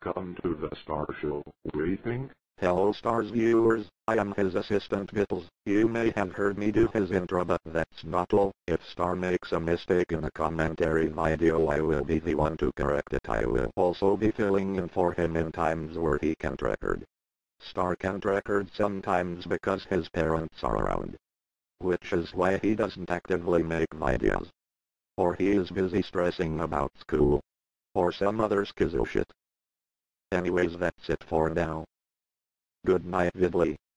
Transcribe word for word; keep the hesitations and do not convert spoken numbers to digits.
Welcome to the Star Show. Waiting. Hello Stars viewers, I am his assistant Vittles. You may have heard me do his intro, but that's not all. If Star makes a mistake in a commentary video, I will be the one to correct it. I will also be filling in for him in times where he can't record. Star can't record sometimes because his parents are around, which is why he doesn't actively make videos. Or he is busy stressing about school, or some other schizo shit. Anyways, that's it for now. Good night, Vidley.